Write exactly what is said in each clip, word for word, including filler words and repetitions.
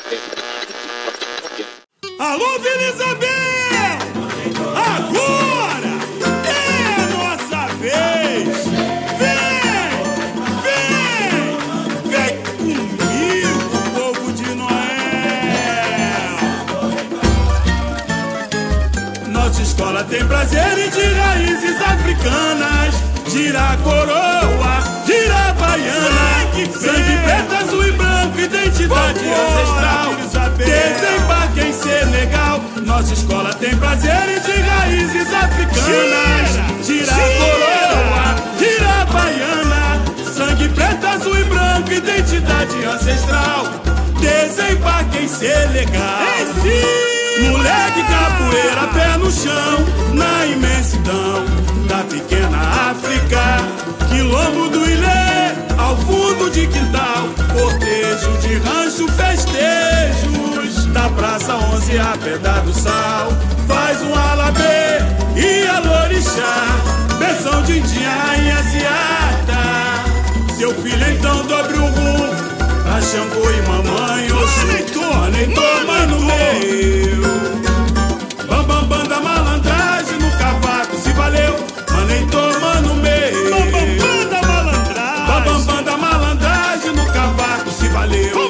Alô, Vila Isabel! Agora é a nossa vez! Vem! Vem! Vem comigo, povo de Noel! Nossa escola tem prazer de raízes africanas. Gira a coroa, gira a baiana, sangue, sangue preto, azul e branco, identidade ancestral. Desembarque em Senegal. Nossa escola tem prazer de raízes africanas. Gira a coroa, gira a baiana, sangue preto, azul e branco, identidade ancestral. Desembarque em Senegal. Moleque capoeira, pé no chão, na imensidão da pequena África. Quilombo do Ilê, ao fundo de quintal, cortejo de rancho, festejos da Praça onze a Pedra do Sal. Faz um alabê e alorixá, benção de Indinha, rainha Seata. Seu filho então dobre o rumo pra Xangô e mamãe Oxum. Maneitor, mano meu, bambam, bam, da malandragem no cavaco se valeu. Maneitor, mano meu, bambam, bam, da malandragem, bambam, bam, da malandragem no cavaco se valeu.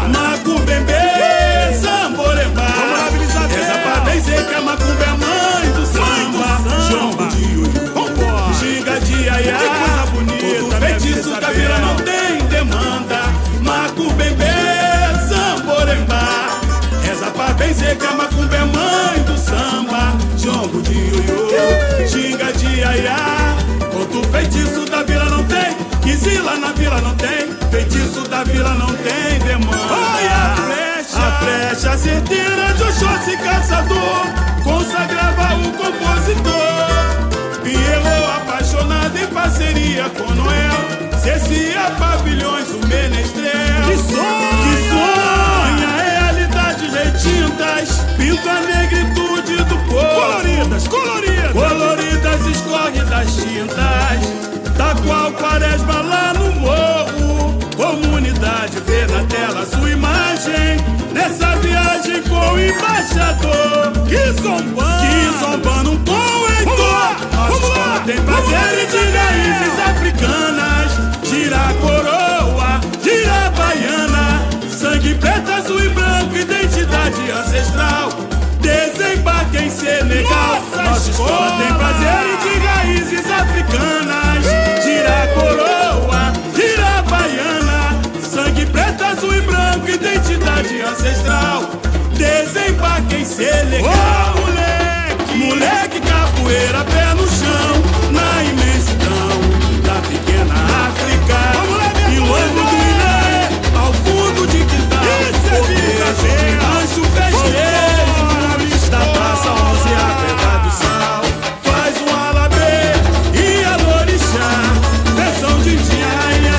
Macumbembe, samborembá, essa pra dizer que a macumba é a mãe do samba. Jongo de Ioiô, ginga de Aiá, todo feitiço da vila não tem demanda. Macumbembe, samborembá, essa pra dizer que a macumba é mãe do samba. Jongo de Ioiô, ginga de Aiá, todo feitiço da vila não tem, quizila na vila não tem, feitiço da vila não tem demanda. Olha a flecha, a flecha certeira de Oxóssi caçador, consagrava o compositor. Pierrot apaixonado em parceria com Noel, Cecia Pavilhões, o menestrel. Que sonha, que sonha a realidade retintas, pinta a negritude do povo. Coloridas, coloridas, coloridas escorre das tintas, da qual quaresma lá no morro. Comunidade vê na tela sua imagem, nessa viagem com o embaixador. Que zombando, que zombando um coetor. Nossa escola tem prazer de raízes africanas. Gira a coroa, gira a baiana, sangue preto, azul e branco, identidade ancestral. Desembarque em Senegal. Nossa, Nossa escola tem prazer de raízes africanas. Gira a coroa, gira a baiana, sangue preto, azul e branco, identidade ancestral. Desembarque em Senegal. Oh, moleque, moleque capoeira, pé no chão, na imensidão da pequena África. Quilombo do Ilê, ao fundo de quintal, cortejo de rancho, festejos da Praça onze a Pedra do Sal. Faz um alabê e alorixá, benção de Indinha, rainha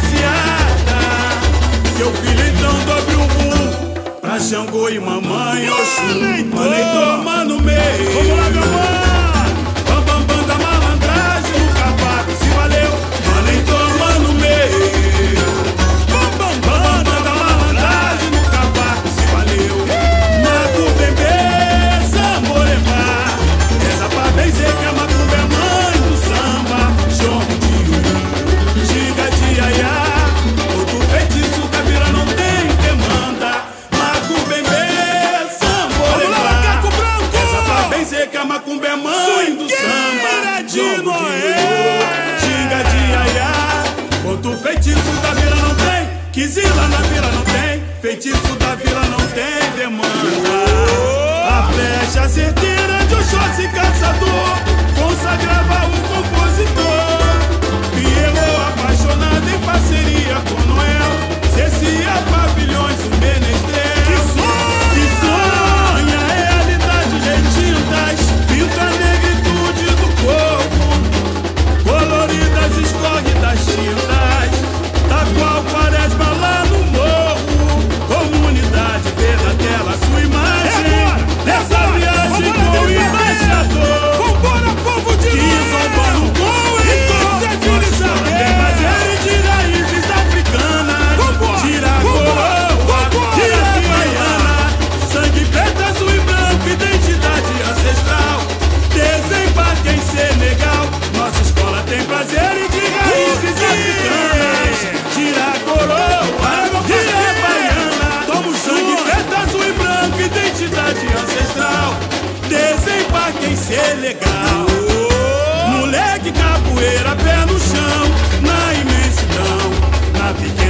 Seata. Seu filho então dobre o rumo pra Xangô e mamãe Oxum. Maneitor, mano meu, vamos lá, meu mano, bambam, bam, da malandragem no cavaco se valeu. Maneitor, mano meu, bambam, bam, da malandragem no cavaco se valeu. Macumbembe, samborembá, essa pra dizer que a macumba é mãe do samba. Jongo de Ioiô, ginga de Aiá, outro feitiço da vila não tem demanda. Macumbembe, samborembá, essa pra dizer que a macumba é mãe do samba. Jongo de Ioiô, ginga de Aiá, outro feitiço da vila não tem, quizila na vila não tem, feitiço da vila não tem demanda. A flecha certeira de Oxóssi caçador, consagrava o compositor. Pierrot apaixonado em parceria com Noel, Cecia Pavilhões, o menestrel. Que sonha, que sonha a realidade retintas, pinta a negritude do povo. Coloridas escorre das tintas, da qual quaresma lá no morro. Comunidade vê na tela sua imagem, nessa viagem com o embaixador. Vambora, povo de Noel, que zombando com etor. Nossa escola tem prazer de raízes africanas. Gira a coroa, Moleque capoeira, pé no chão, na imensidão, na pequena